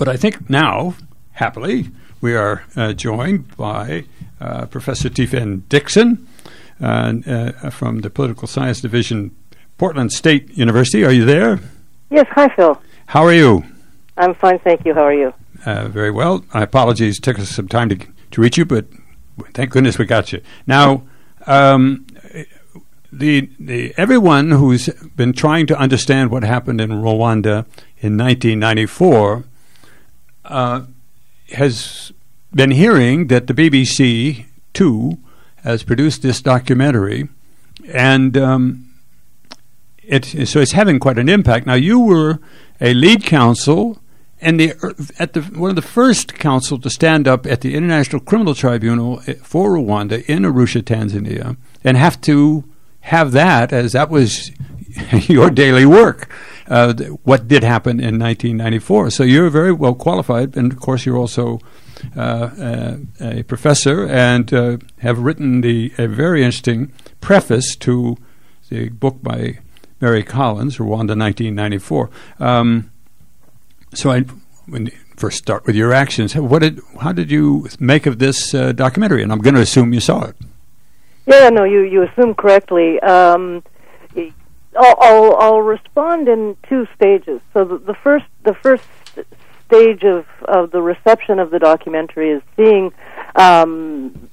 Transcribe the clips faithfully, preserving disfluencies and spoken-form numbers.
But I think now, happily, we are uh, joined by uh, Professor T-Fen Dixon uh, uh, from the Political Science Division, Portland State University. Are you there? Yes. Hi, Phil. How are you? I'm fine, thank you. How are you? Uh, very well. My apologies. It took us some time to to reach you, but thank goodness we got you. Now, um, the the everyone who's been trying to understand what happened in Rwanda in nineteen ninety-four uh, has been hearing that the B B C Two has produced this documentary, and um, it so it's having quite an impact. Now, you were a lead counsel and the at the one of the first counsel to stand up at the International Criminal Tribunal for Rwanda in Arusha, Tanzania, and have to have that as that was your daily work. Uh, what did happen in nineteen ninety-four? So you're very well qualified, and of course you're also uh, uh, a professor and uh, have written the a very interesting preface to the book by Mary Collins, Rwanda, nineteen ninety-four. Um, so I, when you first start with your actions, what did, how did you make of this uh, documentary? And I'm going to assume you saw it. Yeah, no, you, you assume correctly. Um, I'll, I'll, I'll respond in two stages. So the, the first the first stage of, of the reception of the documentary is seeing um,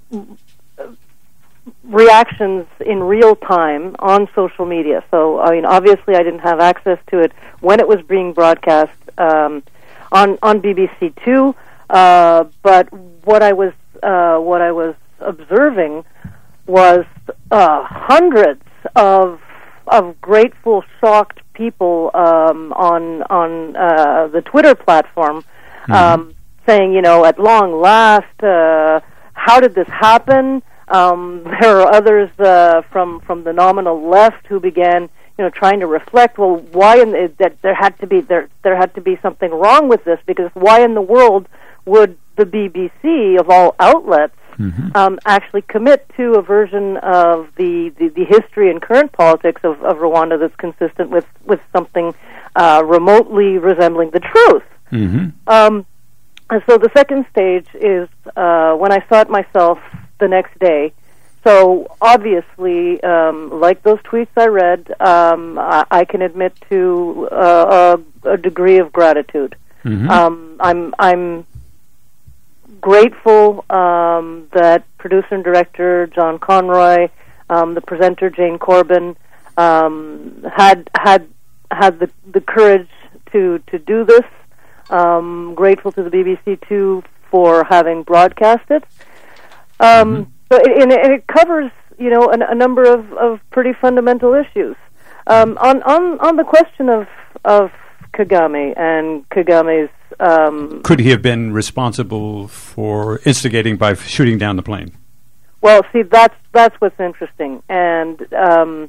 reactions in real time on social media. So, I mean, obviously I didn't have access to it when it was being broadcast um, on on B B C Two, uh, but what I was uh, what I was observing was uh, hundreds of of grateful, shocked people um, on on uh, the Twitter platform um, mm-hmm. saying, you know, at long last, uh, how did this happen? Um, there are others uh, from from the nominal left who began, you know, trying to reflect. Well, why in the, that there had to be there there had to be something wrong with this, because why in the world would the B B C of all outlets mm-hmm. um, actually commit to a version of the, the, the history and current politics of, of Rwanda that's consistent with with something uh, remotely resembling the truth? Mm-hmm. Um, and so the second stage is uh, when I saw it myself the next day. So obviously, um, like those tweets I read, um, I, I can admit to uh, a, a degree of gratitude. Mm-hmm. Um, I'm I'm grateful um, that producer and director John Conroy, um, the presenter Jane Corbin, um, had had had the the courage to to do this. Um, grateful to the B B C Two for having broadcast it. Um, mm-hmm. So it, and it covers, you know, a, a number of, of pretty fundamental issues. Um, on, on on the question of of Kagame and Kagame's, um, could he have been responsible for instigating by shooting down the plane? Well, see, that's that's what's interesting, and um,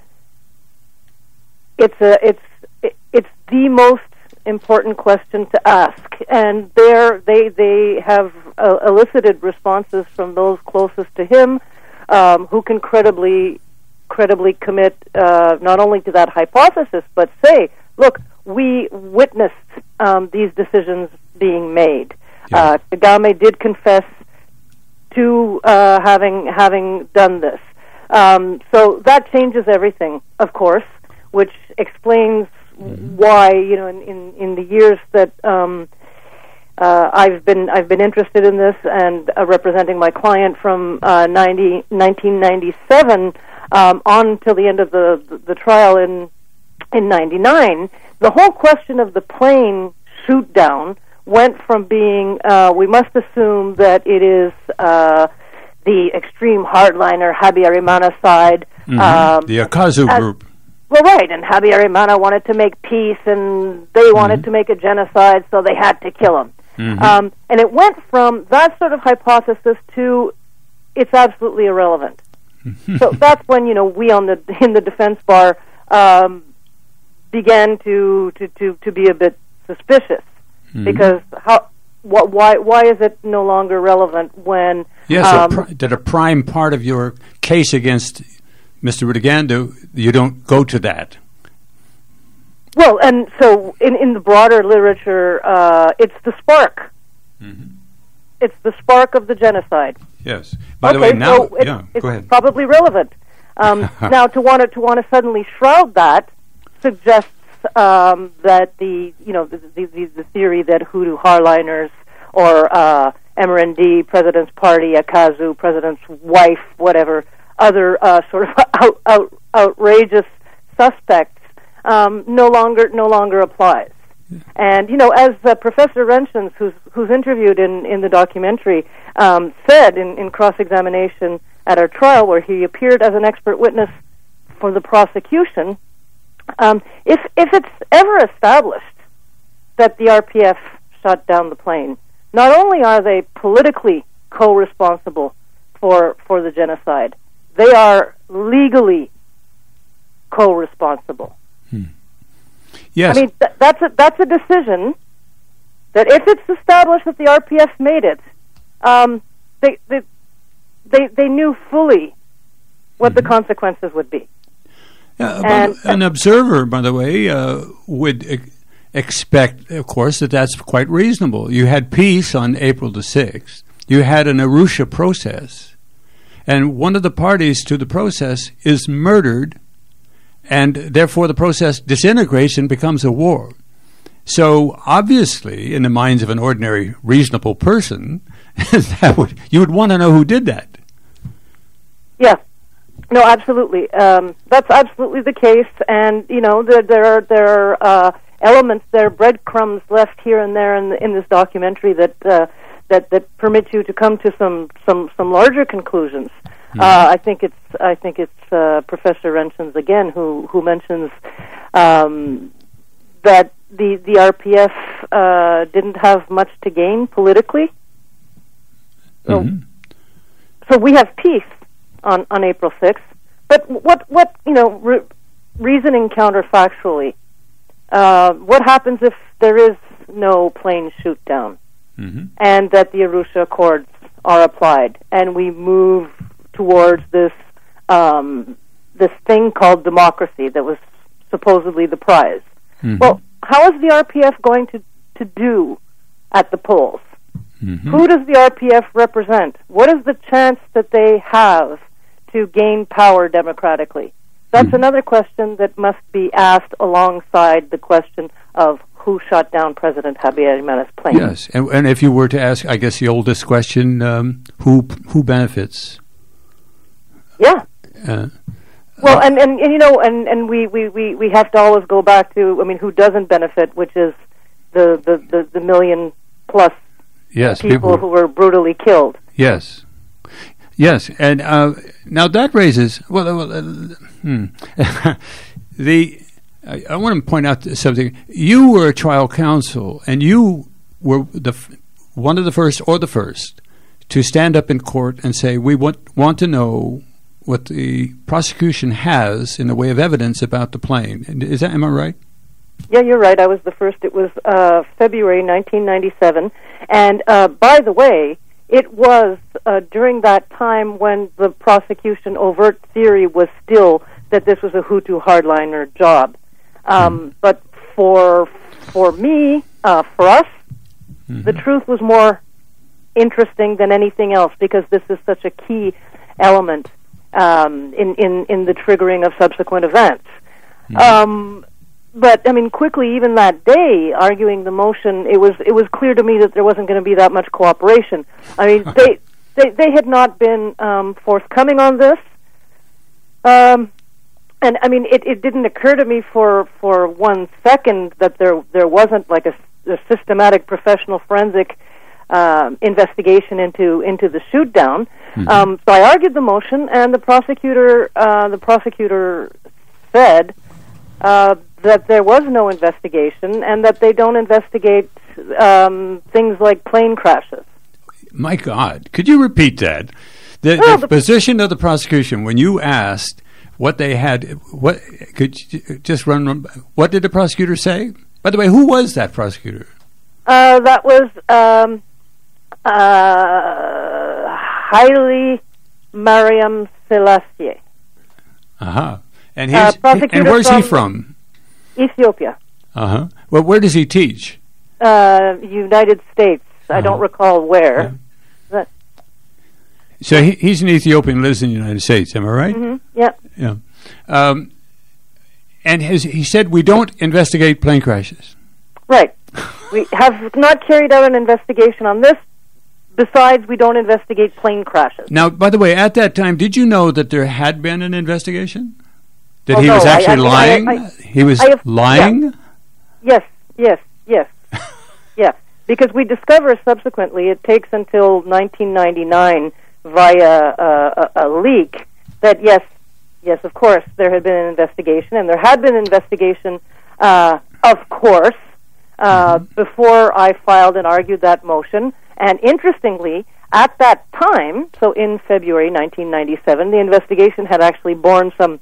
it's a it's it, it's the most important question to ask, and there they they have uh, elicited responses from those closest to him, um, who can credibly credibly commit uh, not only to that hypothesis, but say, look, we witnessed um, these decisions being made. Yeah. Uh, Kagame did confess to uh, having having done this, um, so that changes everything, of course, which explains Mm-hmm. why, you know, in, in, in the years that um, uh, I've been I've been interested in this and uh, representing my client from uh, ninety, nineteen ninety-seven um, on till the end of the, the, the trial in in ninety-nine, the whole question of the plane shoot down went from being uh, we must assume that it is uh, the extreme hardliner Habyarimana side, mm-hmm. um, the Akazu as, group. Well, right, and Habyarimana wanted to make peace, and they wanted mm-hmm. to make a genocide, so they had to kill him. Mm-hmm. Um, and it went from that sort of hypothesis to it's absolutely irrelevant. So that's when, you know, we on the in the defense bar um, began to, to, to, to be a bit suspicious, mm-hmm. because how wh- why why is it no longer relevant when yes, um, a pr- that a prime part of your case against Mister Rutaganda, you don't go to that. Well, and so in, in the broader literature, uh, it's the spark. Mm-hmm. It's the spark of the genocide. Yes. By okay, the way, now, so it's, yeah, it's go ahead. probably relevant. Um, now, to want to to want to suddenly shroud that suggests um, that the you know the, the, the theory that Hutu hardliners or uh, M R N D, President's Party, Akazu, President's wife, whatever other uh, sort of out, out, outrageous suspects um, no longer no longer applies. And you know, as uh, Professor Renschens, who's who's interviewed in, in the documentary, um, said in, in cross-examination at our trial, where he appeared as an expert witness for the prosecution, um, if if it's ever established that the R P F shot down the plane, not only are they politically co-responsible for for the genocide, they are legally co-responsible. Hmm. Yes. I mean, th- that's a that's a decision that if it's established that the R P F made it, um, they, they they they knew fully what mm-hmm. the consequences would be. Uh, and an observer, by the way, uh, would e- expect, of course, that that's quite reasonable. You had peace on April the sixth. You had an Arusha process, and one of the parties to the process is murdered. And therefore, the process disintegrates and becomes a war. So, obviously, in the minds of an ordinary, reasonable person, that would you would want to know who did that. Yeah, no, absolutely. Um, that's absolutely the case. And you know, there, there are there are uh, elements, there are breadcrumbs left here and there in, the, in this documentary that uh, that that permit you to come to some some, some larger conclusions. Mm-hmm. Uh, I think it's I think it's uh, Professor Renschens again who who mentions um, that the the R P F uh, didn't have much to gain politically. So, mm-hmm. so we have peace on, on April sixth. But what what you know re- reasoning counterfactually? Uh, what happens if there is no plane shoot down, mm-hmm. and that the Arusha Accords are applied, and we move towards this um, this thing called democracy that was supposedly the prize. Mm-hmm. Well, how is the R P F going to, to do at the polls? Mm-hmm. Who does the R P F represent? What is the chance that they have to gain power democratically? That's mm-hmm. another question that must be asked alongside the question of who shot down President Habyarimana's plane. Yes, and, and if you were to ask, I guess, the oldest question, um, who who benefits? Yeah. Uh, well, and, and, and you know, and, and we, we, we, we have to always go back to, I mean, who doesn't benefit, which is the, the, the, the million plus yes, people, people who were brutally killed. Yes. Yes, and uh, now that raises, well, uh, hmm. the, I, I want to point out something. You were a trial counsel, and you were the f- one of the first or the first to stand up in court and say, we want, want to know what the prosecution has in the way of evidence about the plane. Is that, am I right? Yeah, you're right. I was the first. It was uh, February nineteen ninety-seven. And uh, by the way, it was uh, during that time when the prosecution overt theory was still that this was a Hutu hardliner job. Um, mm. But for for me, uh, for us, mm-hmm. the truth was more interesting than anything else because this is such a key element Um, in, in, in the triggering of subsequent events. Mm-hmm. Um, but, I mean, quickly, even that day, arguing the motion, it was it was clear to me that there wasn't going to be that much cooperation. I mean, they, they they had not been um, forthcoming on this. Um, and, I mean, it, it didn't occur to me for, for one second that there there wasn't, like, a, a systematic professional forensic Um, investigation into into the shoot down. Mm-hmm. Um, so I argued the motion, and the prosecutor uh, the prosecutor said uh, that there was no investigation and that they don't investigate um, things like plane crashes. My God, could you repeat that? The, well, the, the position of the prosecution when you asked what they had, what could you just run? What did the prosecutor say? By the way, who was that prosecutor? Uh, that was. Um, Uh, Haile Mariam Selassie. Uh-huh. And, he's, uh, and where's from, he from? Ethiopia. Uh-huh. Well, where does he teach? Uh, United States. I Uh-huh. don't recall where. Yeah. But, So he, he's an Ethiopian, lives in the United States. Am I right? mm-hmm, yeah. Yeah. Um, and his, he said we don't investigate plane crashes. Right. We have not carried out an investigation on this. Besides, we don't investigate plane crashes. Now, by the way, at that time, did you know that there had been an investigation? That Well, he no, was I- actually I mean, I- lying? I- he was I have- lying? Yes, yes, yes. Yeah, because we discover subsequently, it takes until nineteen ninety-nine via uh, a, a leak that, yes, yes, of course, there had been an investigation, and there had been an investigation, uh, of course, uh, mm-hmm. before I filed and argued that motion. And interestingly, at that time, so in February nineteen ninety-seven, the investigation had actually borne some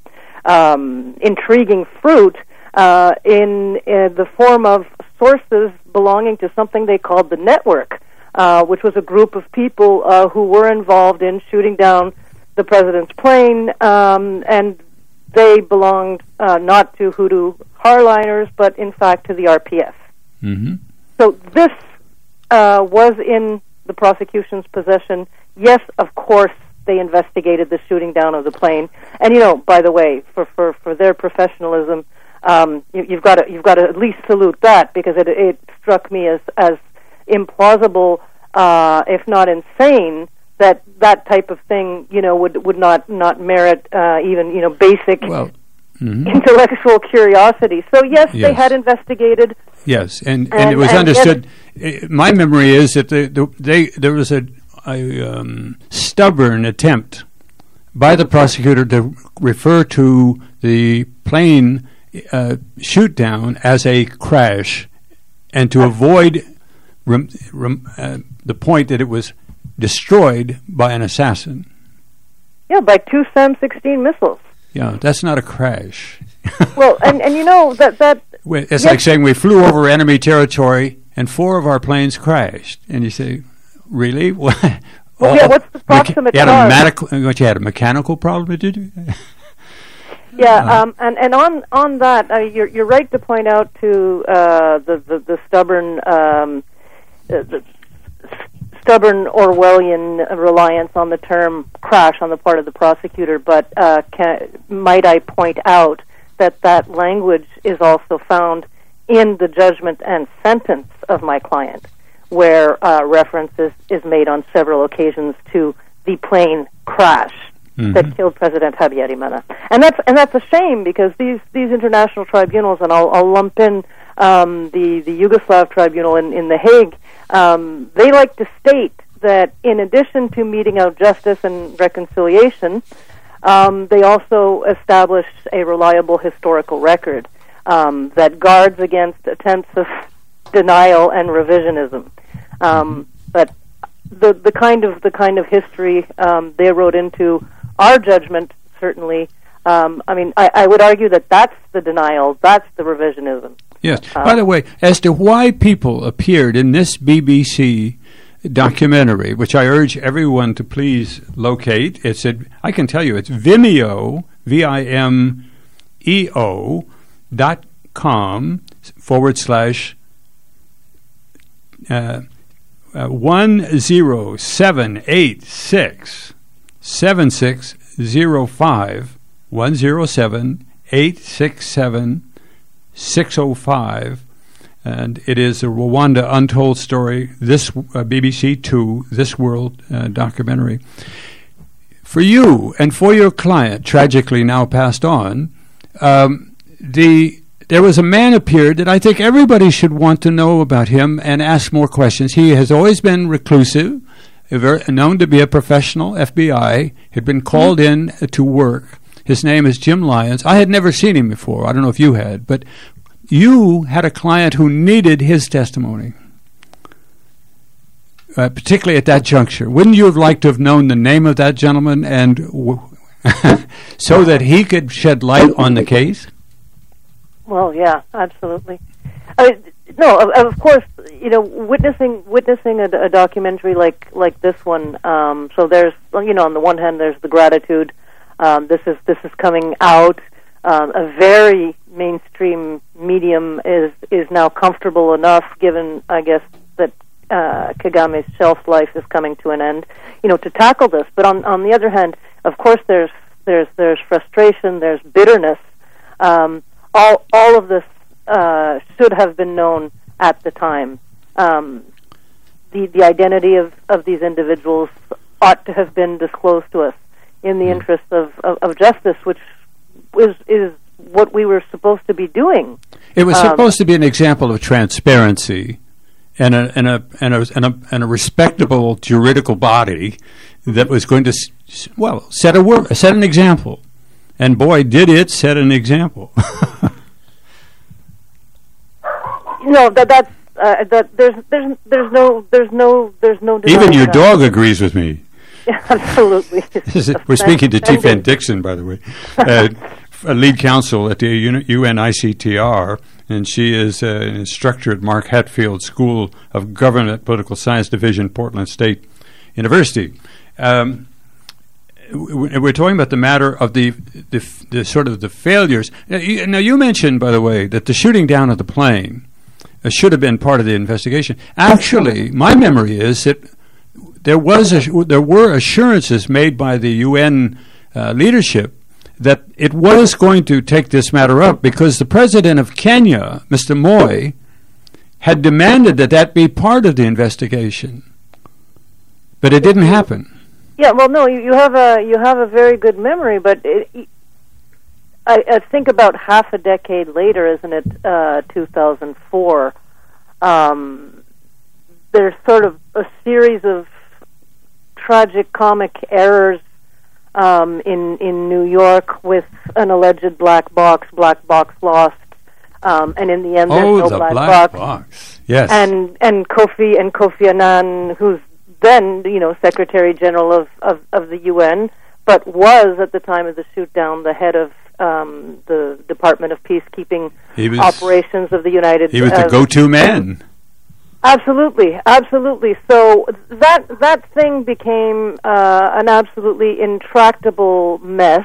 um, intriguing fruit uh, in, in the form of sources belonging to something they called the Network, uh, which was a group of people uh, who were involved in shooting down the president's plane, um, and they belonged uh, not to Hutu hardliners, but in fact to the R P F. Mm-hmm. So this uh, was in the prosecution's possession. Yes, of course, they investigated the shooting down of the plane. And, you know, by the way, for, for, for their professionalism, um, you, you've got to you've got to at least salute that, because it, it struck me as as implausible, uh, if not insane, that that type of thing, you know, would would not not merit uh, even, you know, basic Well, mm-hmm. intellectual curiosity. So yes, Yes. they had investigated. Yes, and, and, And- it was and- understood. uh, my memory is that the, the, they there was a, a um, stubborn attempt by the prosecutor to refer to the plane uh, shoot down as a crash, and to avoid rem, rem, uh, the point that it was destroyed by an assassin. Yeah, by two SAM sixteen missiles. Yeah, that's not a crash. Well, and, and you know that that Well, It's Yes. like saying we flew over enemy territory and four of our planes crashed. And you say, really? Well, yeah, what's the proximate you had a cause? mechanical, what, you had a mechanical problem, did you? yeah, Uh, um, and and on on that, uh, you're you're right to point out to uh, the, the the stubborn um, uh, the stubborn Orwellian reliance on the term crash on the part of the prosecutor. But uh, can, might I point out that that language is also found in the judgment and sentence of my client, where uh, reference is, is made on several occasions to the plane crash mm-hmm. that killed President Habyarimana. And that's and that's a shame, because these, these international tribunals, and I'll, I'll lump in um, the, the Yugoslav tribunal in, in The Hague, um, they like to state that in addition to meting out justice and reconciliation, Um, they also established a reliable historical record um, that guards against attempts of denial and revisionism. Um, but the the kind of the kind of history um, they wrote into our judgment, certainly. Um, I mean, I, I would argue that that's the denial, that's the revisionism. Yes. Uh, By the way, as to why people appeared in this B B C documentary, which I urge everyone to please locate. It's at, I can tell you, it's Vimeo, V I M E O dot com forward slash uh, uh, one zero seven eight six seven six zero five one zero seven eight six seven six zero five. And it is a Rwanda Untold Story, this uh, B B C Two, This World uh, documentary. For you and for your client, tragically now passed on, um, the there was a man appeared that I think everybody should want to know about him and ask more questions. He has always been reclusive, very, known to be a professional F B I, had been called in uh, to work. His name is Jim Lyons. I had never seen him before. I don't know if you had, but you had a client who needed his testimony, uh, particularly at that juncture. Wouldn't you have liked to have known the name of that gentleman and w- so that he could shed light on the case? Well, yeah, absolutely. I mean, no, of, of course, you know, witnessing witnessing a, a documentary like like this one. Um, so there's, you know, on the one hand, there's the gratitude. Um, this is this is coming out. um, a very mainstream medium is is now comfortable enough, given, I guess, that uh, Kagame's shelf life is coming to an end, you know, to tackle this. But on on the other hand, of course, there's there's there's frustration, there's bitterness. Um, all all of this uh, should have been known at the time. Um, the the identity of, of these individuals ought to have been disclosed to us in the interest of, of, of justice, which is is what we were supposed to be doing. It was um, supposed to be an example of transparency and a and a and a and a, and a respectable juridical body that was going to s- well set a wor- set an example, and boy, did it set an example. No, that that's uh, that there's there's there's no there's no there's no Even your that. dog agrees with me. Yeah, absolutely. We're speaking to Tifan Dixon, by the way, uh, a lead counsel at the U N I C T R, and she is uh, an instructor at Mark Hatfield School of Government Political Science Division, Portland State University. Um, w- we're talking about the matter of the, the, f- the sort of the failures. Now you, now, you mentioned, by the way, that the shooting down of the plane uh, should have been part of the investigation. Actually, my memory is that There was a, there were assurances made by the U N uh, leadership that it was going to take this matter up because the president of Kenya, Mister Moi, had demanded that that be part of the investigation, but it didn't happen. Yeah, well, no, you, you have a you have a very good memory, but it, I, I think about half a decade later, isn't it? Uh, two thousand four. Um, there's sort of a series of tragic comic errors um, in in New York with an alleged black box, black box lost, um, and in the end there's oh, no the black, black box. box. Yes. And and Kofi and Kofi Annan, who's then you know Secretary General of, of, of the U N, but was at the time of the shoot down the head of um, the Department of Peacekeeping he was, Operations of the United. He was uh, the go-to man. Absolutely, absolutely. So that that thing became uh, an absolutely intractable mess.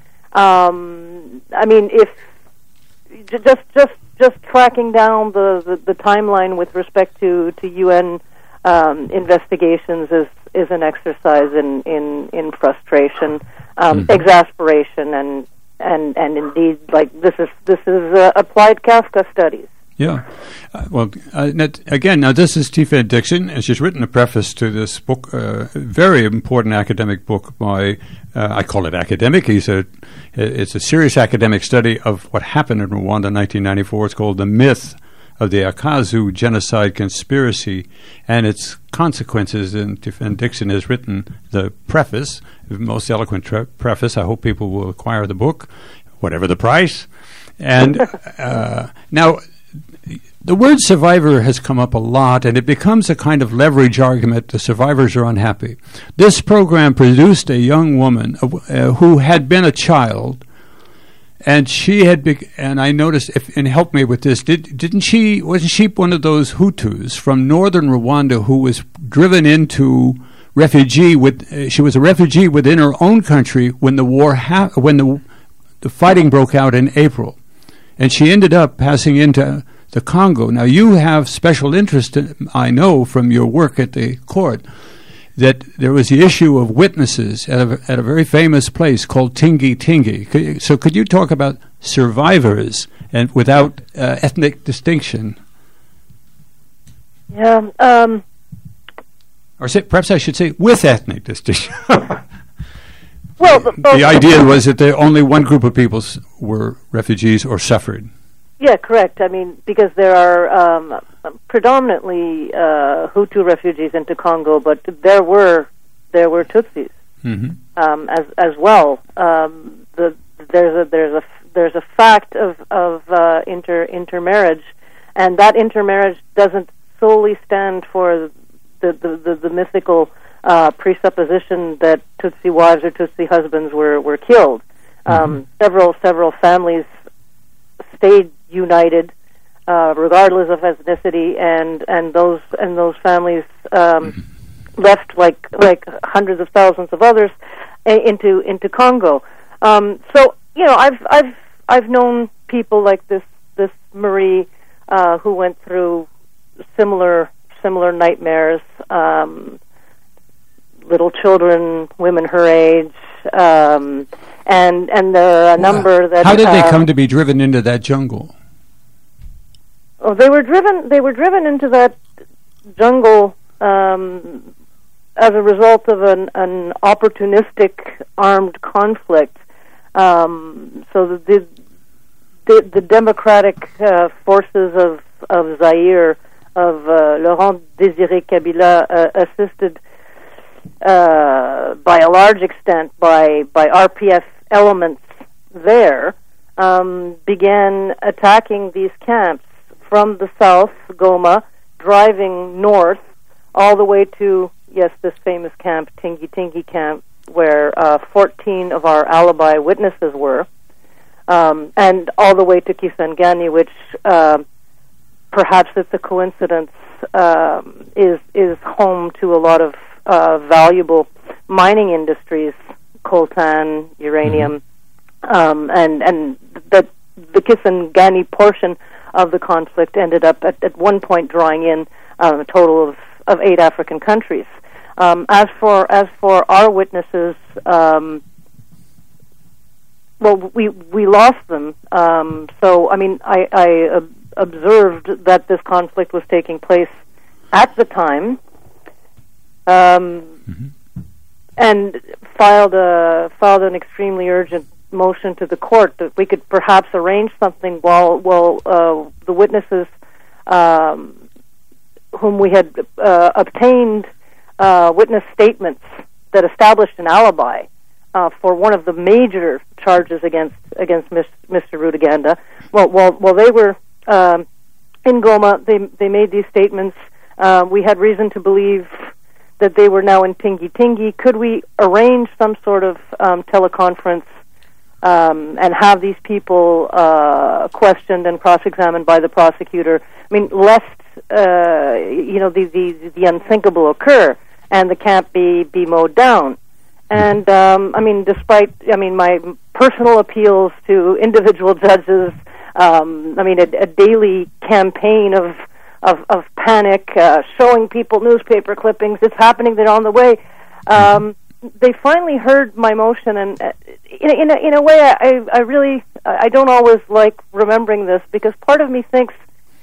Um, I mean, if j- just just just tracking down the, the, the timeline with respect to to U N um, investigations is is an exercise in in, in frustration, um, mm-hmm. exasperation, and and and indeed, like this is this is uh, applied Kafka studies. Yeah. Uh, well, uh, again, now this is Tifan Dixon, and she's written a preface to this book, uh, very important academic book by, uh, I call it academic. He's a, it's a serious academic study of what happened in Rwanda in nineteen ninety-four. It's called The Myth of the Akazu Genocide Conspiracy and Its Consequences. And Tifan Dixon has written the preface, the most eloquent tre- preface. I hope people will acquire the book, whatever the price. And uh, now, the word survivor has come up a lot, and it becomes a kind of leverage argument. The survivors are unhappy. This program produced a young woman uh, who had been a child, and she had, be- and I noticed, if, and help me with this, did, didn't she, wasn't she one of those Hutus from northern Rwanda who was driven into refugee with, uh, she was a refugee within her own country when the war, ha- when the, the fighting broke out in April. And she ended up passing into the Congo. Now, you have special interest, in, I know, from your work at the court, that there was the issue of witnesses at a, at a very famous place called Tingi Tingi. So could you talk about survivors and without uh, ethnic distinction? Yeah. Um, or say, perhaps I should say with ethnic distinction. Well, the, the idea was that there only one group of people were refugees or suffered. Yeah, correct. I mean, because there are um, predominantly uh, Hutu refugees into Congo, but there were there were Tutsis mm-hmm. um, as as well. Um, the there's a there's a there's a fact of of uh, inter intermarriage, and that intermarriage doesn't solely stand for the the, the, the mythical Uh, presupposition that Tutsi wives or Tutsi husbands were were killed. Um, mm-hmm. Several several families stayed united, uh, regardless of ethnicity, and, and those and those families um, mm-hmm. left like like hundreds of thousands of others a- into into Congo. Um, so you know, I've I've I've known people like this this Marie uh, who went through similar similar nightmares. Um, little children, women her age, um, and and there are a number that. How did they uh, come to be driven into that jungle? Oh, they were driven. They were driven into that jungle um, as a result of an, an opportunistic armed conflict. Um, so the the, the, the democratic uh, forces of of Zaire, of uh, Laurent Désiré Kabila, uh, assisted uh, by a large extent by by R P F elements there, um, began attacking these camps from the south, Goma, driving north all the way to, yes, this famous camp, Tingi Tingi camp, where uh, fourteen of our alibi witnesses were, um, and all the way to Kisangani, which uh, perhaps it's a coincidence, um, is is home to a lot of uh, valuable mining industries, coltan, uranium, mm-hmm. um, and and the the Kisangani portion of the conflict ended up at, at one point drawing in um, a total of, of eight African countries. Um, as for as for our witnesses, um, well, we we lost them. Um, so, I mean, I, I uh, observed that this conflict was taking place at the time, um, mm-hmm. and filed a filed an extremely urgent motion to the court that we could perhaps arrange something while while uh, the witnesses um, whom we had uh, obtained uh, witness statements that established an alibi uh, for one of the major charges against against Mister Rutaganda. Well, while while they were um, in Goma, they they made these statements. Uh, we had reason to believe that they were now in Tingi Tingi. Could we arrange some sort of um, teleconference Um, and have these people uh, questioned and cross-examined by the prosecutor? I mean, lest uh, you know the, the the unthinkable occur and the camp be be mowed down. And um, I mean, despite I mean my personal appeals to individual judges, um, I mean a, a daily campaign of of, of panic, uh, showing people newspaper clippings. It's happening. They're on the way. Um, They finally heard my motion, and uh, in, in, a, in a way, I, I really, I don't always like remembering this because part of me thinks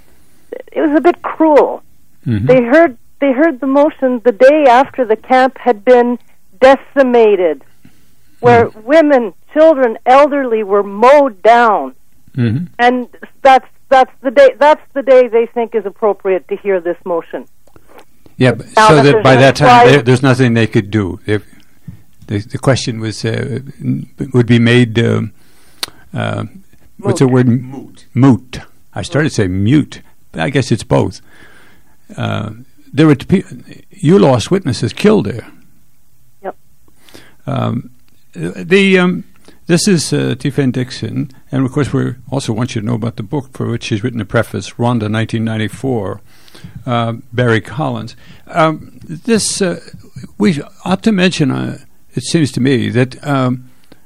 it was a bit cruel. Mm-hmm. They heard, they heard the motion the day after the camp had been decimated, where mm-hmm. women, children, elderly were mowed down, mm-hmm. and that's that's the day. That's the day they think is appropriate to hear this motion. Yeah, but so that, that by that time there, there's nothing they could do. If The, the question was uh, would be made. Um, uh, what's the word? Moot. Moot. I started to say mute, but I guess it's both. Uh, there were t- you lost witnesses killed there. Yep. Um, the um, this is uh, Tiffany Dixon, and of course we also want you to know about the book for which she's written a preface, Rwanda, nineteen ninety-four. Uh, Barry Collins. Um, this uh, we ought to mention. Uh, It seems to me that um,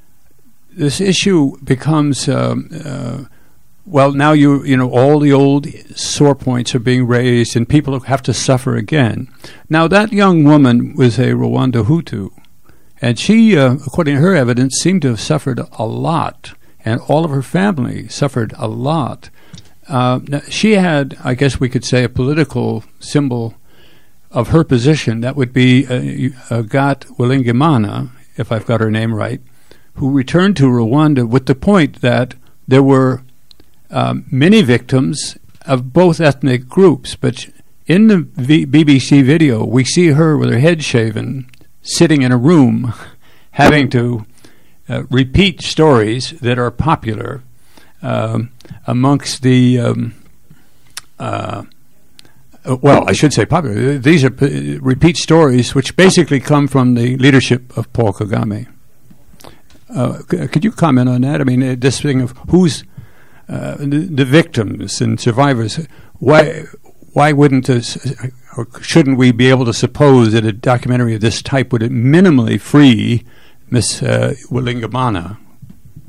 this issue becomes um, uh, well. Now you you know all the old sore points are being raised, and people have to suffer again. Now that young woman was a Rwanda Hutu, and she, uh, according to her evidence, seemed to have suffered a lot, and all of her family suffered a lot. Uh, she had, I guess we could say, a political symbol of her position. That would be uh, Agathe Uwilingiyimana, if I've got her name right, who returned to Rwanda with the point that there were um, many victims of both ethnic groups. But in the v- B B C video, we see her with her head shaven, sitting in a room, having to uh, repeat stories that are popular um, amongst the um, uh, Uh, well, I should say popular. These are p- repeat stories which basically come from the leadership of Paul Kagame. Uh, c- could you comment on that? I mean, uh, this thing of who's uh, the, the victims and survivors. Why why wouldn't this, or shouldn't we be able to suppose that a documentary of this type would minimally free Miss uh, Uwilingiyimana?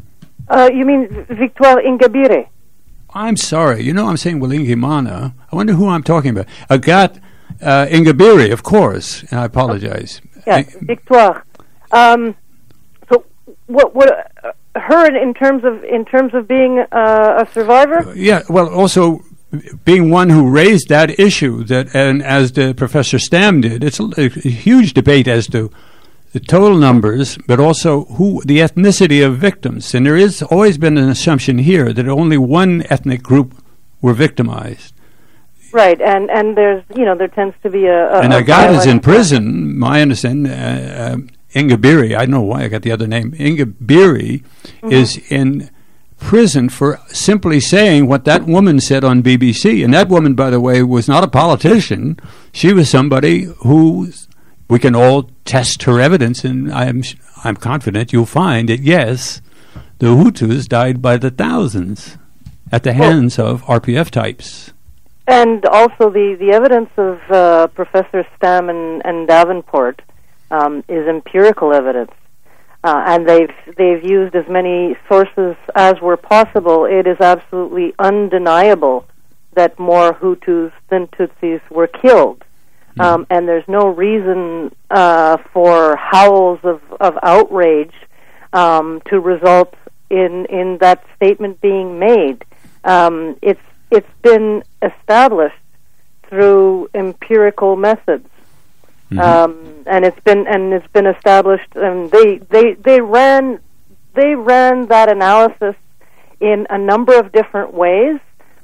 Uh, you mean Victoire Ingabire? I'm sorry. You know I'm saying Wilingimana. I wonder who I'm talking about. Agathe uh, Ingabire, of course. And I apologize. Yeah, I, Victoire. Um, so, what? What? Uh, her in, in terms of in terms of being uh, a survivor? Yeah. Well, also being one who raised that issue, that, and as the Professor Stam did, it's a, a huge debate as to the total numbers, but also who the ethnicity of victims. And there has always been an assumption here that only one ethnic group were victimized. Right, and, and there's, you know, there tends to be a... a and a Agathe is in prison, my understanding, uh, uh, Ingabire, I don't know why I got the other name, Ingabire mm-hmm. is in prison for simply saying what that woman said on B B C. And that woman, by the way, was not a politician. She was somebody who... We can all test her evidence, and I'm I'm confident you'll find that, yes, the Hutus died by the thousands at the hands well, of R P F types. And also the, the evidence of uh, Professor Stam and, and Davenport um, is empirical evidence. Uh, and they've they've used as many sources as were possible. It is absolutely undeniable that more Hutus than Tutsis were killed. Um, and there's no reason uh, for howls of, of outrage um, to result in in that statement being made. Um, it's it's been established through empirical methods, mm-hmm. um, and it's been and it's been established. And they they they ran they ran that analysis in a number of different ways.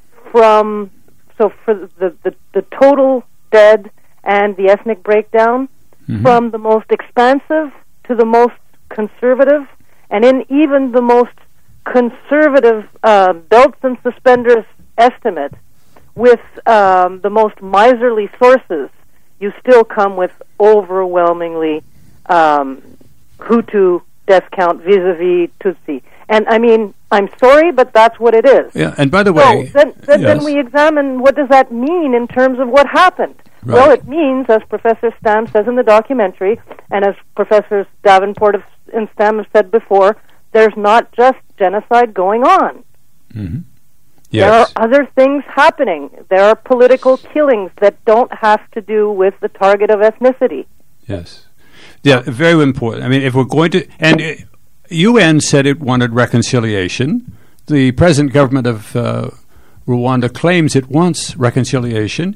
From so for the the, the total dead and the ethnic breakdown, mm-hmm. from the most expansive to the most conservative, and in even the most conservative uh, belts and suspenders estimate, with um, the most miserly sources, you still come with overwhelmingly um, Hutu death count vis-a-vis Tutsi. And I mean, I'm sorry, but that's what it is. Yeah, and by the way... So then, then, yes. then we examine what does that mean in terms of what happened. Right. Well, it means, as Professor Stam says in the documentary, and as Professors Davenport and Stam have said before, there's not just genocide going on. Mm-hmm. Yes. There are other things happening. There are political killings that don't have to do with the target of ethnicity. Yes. Yeah, very important. I mean, if we're going to... And uh, U N said it wanted reconciliation. The present government of uh, Rwanda claims it wants reconciliation.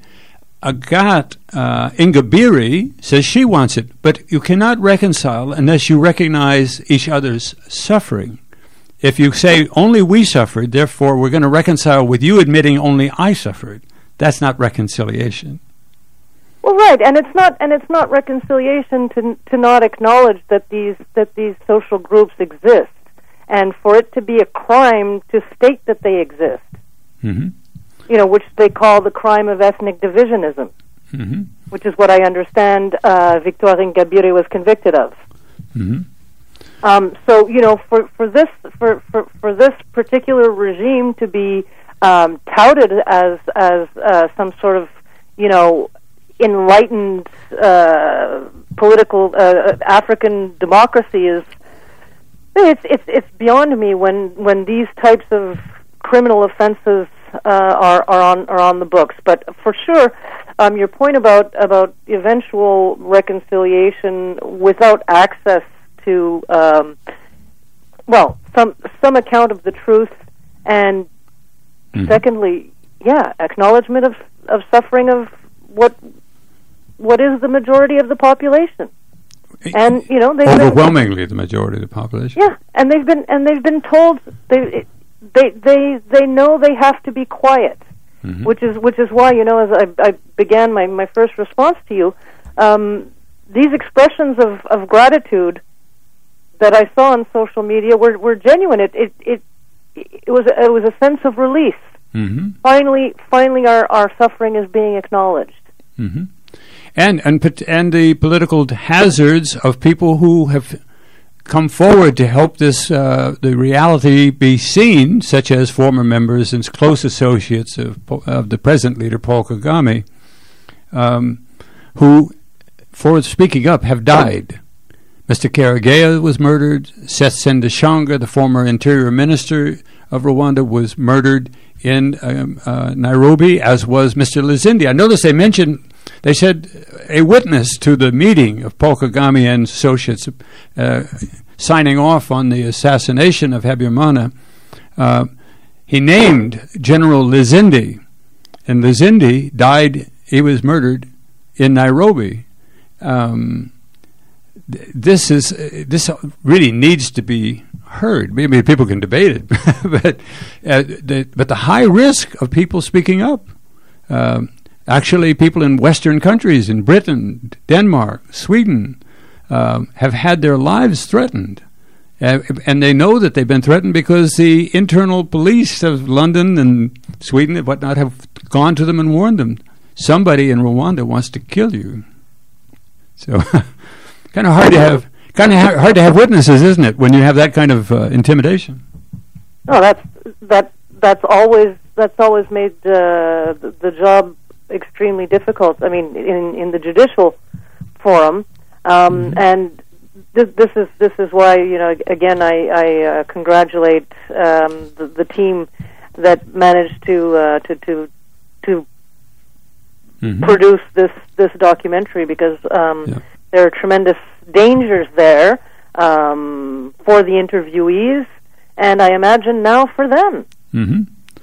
Agathe uh, Ingabire says she wants it, but you cannot reconcile unless you recognize each other's suffering. If you say only we suffered, therefore we're going to reconcile with you admitting only I suffered, that's not reconciliation. Well, right, and it's not, and it's not reconciliation to to not acknowledge that these that these social groups exist, and for it to be a crime to state that they exist. Mm-hmm. You know, which they call the crime of ethnic divisionism, mm-hmm. which is what I understand uh, Victoire Ingabire was convicted of. Mm-hmm. Um, so, you know, for, for this for, for, for this particular regime to be um, touted as as uh, some sort of, you know, enlightened uh, political uh, African democracy is it's it's it's beyond me when when these types of criminal offenses uh, are are on are on the books. But for sure, um, your point about about eventual reconciliation without access to um, well some some account of the truth, and mm-hmm. secondly, yeah, acknowledgement of of suffering of what what is the majority of the population. And you know, they've overwhelmingly been, the majority of the population. Yeah, and they've been and they've been told they they they they know they have to be quiet, mm-hmm. which is which is why, you know, as I, I began my, my first response to you, um, these expressions of, of gratitude that I saw on social media were, were genuine. It it it it was a, it was a sense of relief. Mm-hmm. Finally, finally, our, our suffering is being acknowledged. Mm-hmm. And and and the political hazards of people who have come forward to help this uh, the reality be seen, such as former members and close associates of of the present leader Paul Kagame, um, who, for speaking up, have died. Mister Karegeya was murdered. Seth Sendashonga, the former interior minister of Rwanda, was murdered in um, uh, Nairobi, as was Mister Lizindi. I noticed they mentioned, they said a witness to the meeting of Paul Kagame and associates uh, signing off on the assassination of Habyarimana. Uh, he named General Lizindi, and Lizindi died, he was murdered in Nairobi. Um, this is uh, this really needs to be heard. Maybe people can debate it, but uh, the, but the high risk of people speaking up. Uh, actually, people in Western countries, in Britain, Denmark, Sweden, um, have had their lives threatened. Uh, and they know that they've been threatened because the internal police of London and Sweden and whatnot have gone to them and warned them. Somebody in Rwanda wants to kill you. So, kind of hard to have, kind of ha- hard to have witnesses, isn't it, when you have that kind of uh, intimidation? No, that's that that's always that's always made uh, the, the job extremely difficult. I mean, in in the judicial forum, um, mm-hmm. and. This, this is this is why, you know, again I, I uh, congratulate um, the, the team that managed to uh, to to to mm-hmm. produce this this documentary, because um, yeah. there are tremendous dangers there um, for the interviewees, and I imagine now for them. Mm-hmm.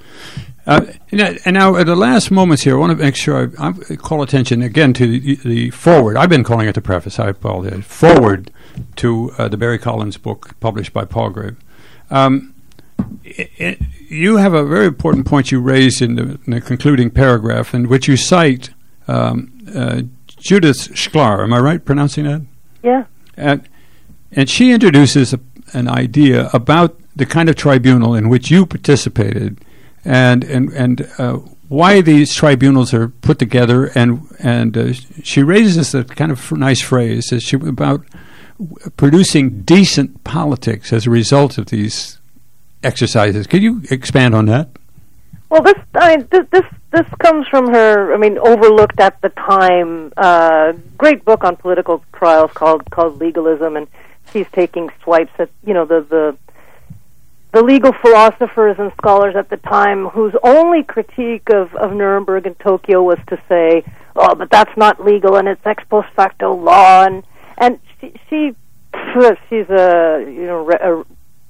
Uh, and now, at the last moments here, I want to make sure I, I call attention again to the, the forward. I've been calling it the preface. I apologize. Forward to uh, the Barry Collins book published by Palgrave. Um, it, it, you have a very important point you raised in the, in the concluding paragraph, in which you cite um, uh, Judith Shklar. Am I right pronouncing that? Yeah. And, and she introduces a, an idea about the kind of tribunal in which you participated, and and and uh, why these tribunals are put together, and and uh, she raises a kind of nice phrase that she about producing decent politics as a result of these exercises. Could you expand on that? Well, this I mean, this this this comes from her. I mean, overlooked at the time. Uh, great book on political trials called called Legalism, and she's taking swipes at you know the the. the legal philosophers and scholars at the time whose only critique of, of Nuremberg and Tokyo was to say, oh, but that's not legal and it's ex post facto law. And, and she, she she's a, you know, re, a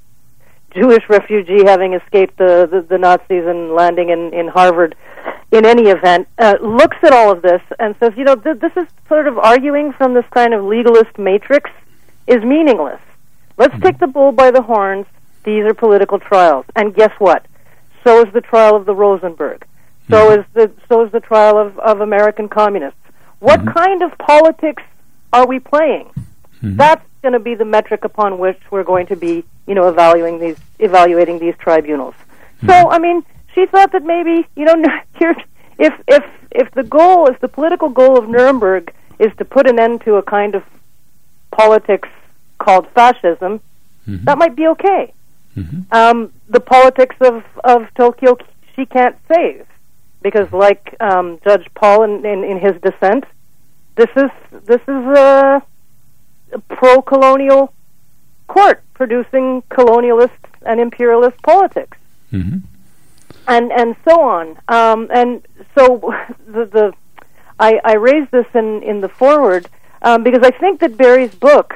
Jewish refugee having escaped the, the, the Nazis and landing in, in Harvard in any event, uh, looks at all of this and says, you know, th- this is sort of arguing from this kind of legalist matrix is meaningless. Let's take the bull by the horns. These are political trials, and guess what? So is the trial of the Rosenberg. So mm-hmm. is the so is the trial of, of American communists. What mm-hmm. kind of politics are we playing? Mm-hmm. That's going to be the metric upon which we're going to be, you know, evaluating these evaluating these tribunals. Mm-hmm. So, I mean, she thought that maybe, you know, here, if if if the goal, if the political goal of Nuremberg is to put an end to a kind of politics called fascism, mm-hmm. that might be okay. Mm-hmm. Um, the politics of, of Tokyo she can't save, because like um, Judge Paul in, in, in his dissent, this is this is a, a pro-colonial court producing colonialist and imperialist politics, mm-hmm. and and so on. Um, and so the, the I, I raised this in, in the foreword um, because I think that Barry's book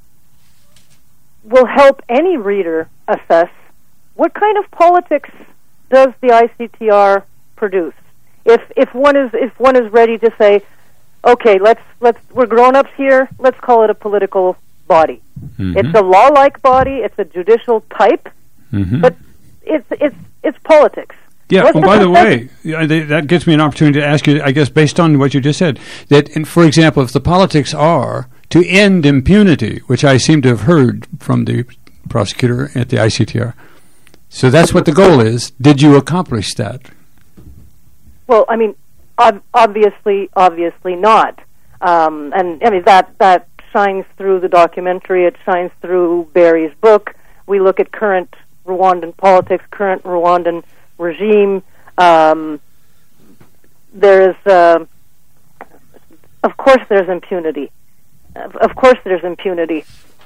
will help any reader assess what kind of politics does the I C T R produce. If if one is if one is ready to say, okay, let's let's we're grown-ups here, let's call it a political body. Mm-hmm. It's a law-like body, it's a judicial type, mm-hmm. but it's it's it's politics. Yeah. Well, by the way, that gives me an opportunity to ask you, I guess, based on what you just said, that, in, for example, if the politics are to end impunity, which I seem to have heard from the prosecutor at the I C T R. So that's what the goal is. Did you accomplish that? Well, I mean, ob- obviously, obviously not. Um, and I mean that that shines through the documentary. It shines through Barry's book. We look at current Rwandan politics, current Rwandan regime. Um, there is, uh, of course, there's impunity. Of course there's impunity.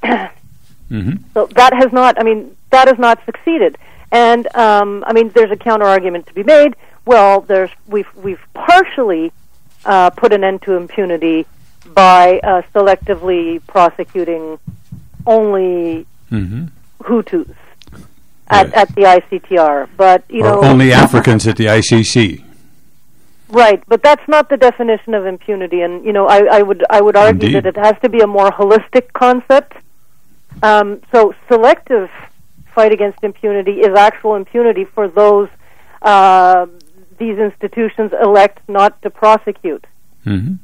mm-hmm. So that has not, I mean, that has not succeeded. And, um, I mean, there's a counter-argument to be made. Well, there's we've, we've partially uh, put an end to impunity by uh, selectively prosecuting only mm-hmm. Hutus at, Yes. at the I C T R. But, you or know... only Africans at the I C C. Right, but that's not the definition of impunity, and you know, I, I would I would argue Indeed. that it has to be a more holistic concept. Um, so, selective fight against impunity is actual impunity for those uh, these institutions elect not to prosecute. Mm-hmm.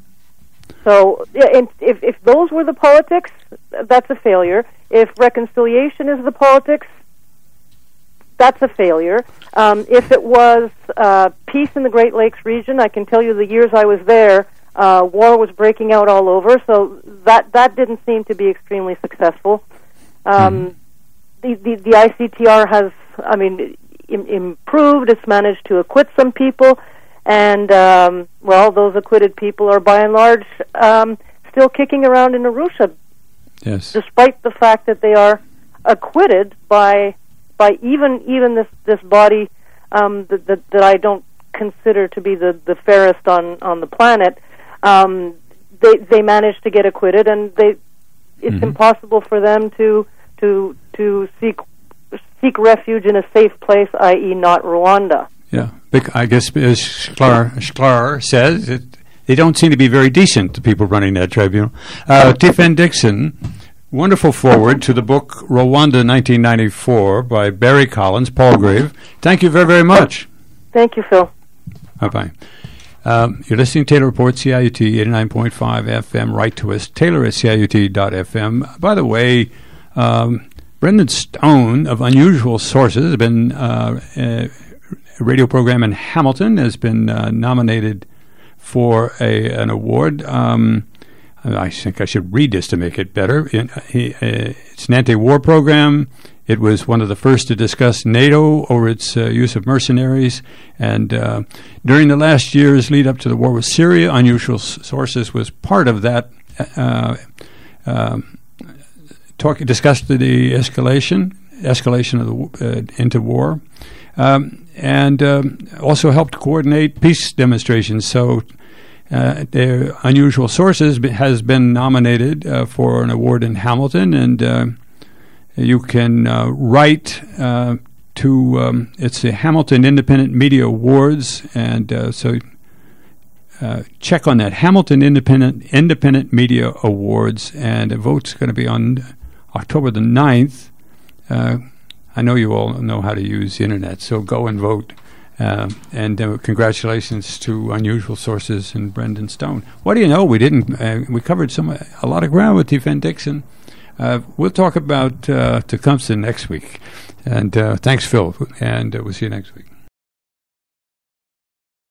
So, yeah, and if if those were the politics, that's a failure. If reconciliation is the politics, that's a failure. Um, if it was uh, peace in the Great Lakes region, I can tell you the years I was there, uh, war was breaking out all over, so that that didn't seem to be extremely successful. Um, the, the the I C T R has, I mean, im- improved. It's managed to acquit some people, and um, well, those acquitted people are by and large um, still kicking around in Arusha, Yes. despite the fact that they are acquitted by by even even this this body um, that, that that I don't consider to be the, the fairest on, on the planet. Um, they they managed to get acquitted, and they it's Mm-hmm. impossible for them to to to seek seek refuge in a safe place, that is, not Rwanda. Yeah. Bec- I guess as Sklar, Sklar says, it, they don't seem to be very decent, the people running that tribunal. Uh, Tiffen Dixon, wonderful foreword to the book Rwanda nineteen ninety-four by Barry Collins, Palgrave. Thank you very, very much. Thank you, Phil. Bye-bye. Um, you're listening to Taylor Report, C I U T eighty-nine point five F M. Write to us, Taylor at C I U T dot F M. By the way, um, Brendan Stone of Unusual Sources has been uh, a radio program in Hamilton, has been uh, nominated for a an award. Um, I think I should read this to make it better. It, he, uh, it's an anti-war program. It was one of the first to discuss NATO over its uh, use of mercenaries. And uh, during the last years lead up to the war with Syria, Unusual Sources was part of that. Uh, uh, talk discussed the escalation, escalation of the uh, into war, um, and um, also helped coordinate peace demonstrations. So. Uh, the Unusual Sources be, has been nominated uh, for an award in Hamilton, and uh, you can uh, write uh, to, um, it's the Hamilton Independent Media Awards, and uh, so uh, check on that, Hamilton Independent Independent Media Awards, and the vote's going to be on October the ninth. Uh, I know you all know how to use the internet, so go and vote. Uh, and uh, congratulations to Unusual Sources and Brendan Stone. What do you know? We didn't. Uh, we covered some a lot of ground with Tiffen Dixon. Uh, we'll talk about uh, Tecumseh next week. And uh, thanks, Phil. And uh, we'll see you next week.